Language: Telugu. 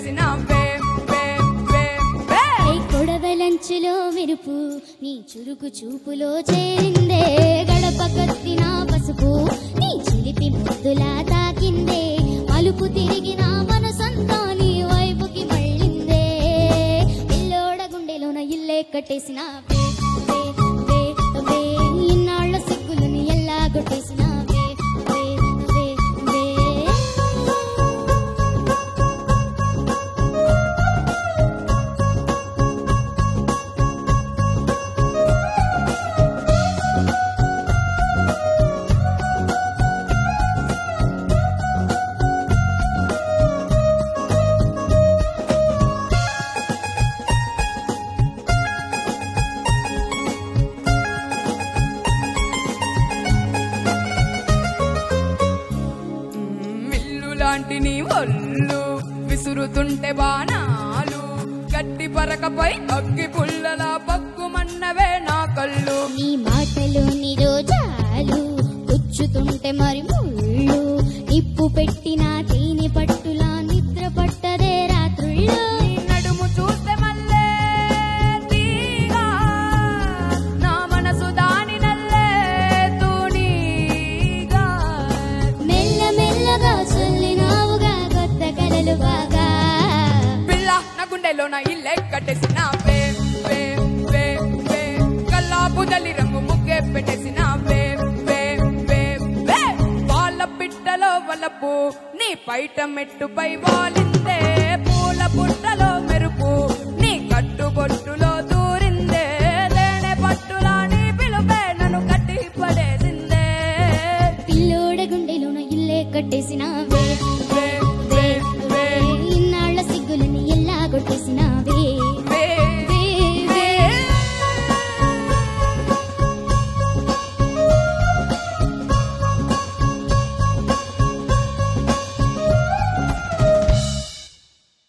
పెట్టేసినావే వే వే వే కొడవలంచులో మెరుపు నీ చురుకు చూపులో చేరిందే గడప కత్తిన పసుపు నీ చిలిపి ముద్దులా తాకిందే మలుపు తిరిగిన మనసంతా నీ వైపుకి మళ్ళిందే పిల్లోడ గుండెలోన ఇల్లే కట్టేసినావే వే వే వే ఇన్నాళ్ళ సిగ్గులని ఎలా కొట్టేసినావే వే వే వే లాంటి నీ ఒళ్ళు విసురుతుంటే బాణాలు గట్టి పరకపై అగ్గి పుల్లలా పక్కుమన్నవే నా కళ్ళు నీ మాటలు నిరోజాలు గుచ్చుతుంటే మరి ముళ్ళు నిప్పు పెట్టిన తేనె పట్టులా నిద్ర పట్టదే రాత్రుల్లో నీ నడుము చూస్తే మల్లే తీగా నా మనసు దాని నల్లే తూనీగా మెల్ల మెల్లగా చల్లినావుగా కొత్త కలలు బాగా పిల్ల నా గుండెలో నా ఇల్లే కట్టేసినావే వే వే వే కల్లాపు దలి రంగు ముగ్గే పెట్టేసినావే వే వే వే వాళ్ళ పిట్టలో వలపు నీ పైట మెట్టుపై వాలిందే పూల పుట్టలో మెరుపు నీ కట్టుబొట్టులో దూరిందే తేనె పట్టులా నీ పిలుపే నన్ను కట్టి పడేసిందే పిల్లోడ గుండెలోన ఇల్లే కట్టేసినావే వే వే వే ఇన్నాళ్ళ సిగ్గులని ఎలా కొట్టేసినా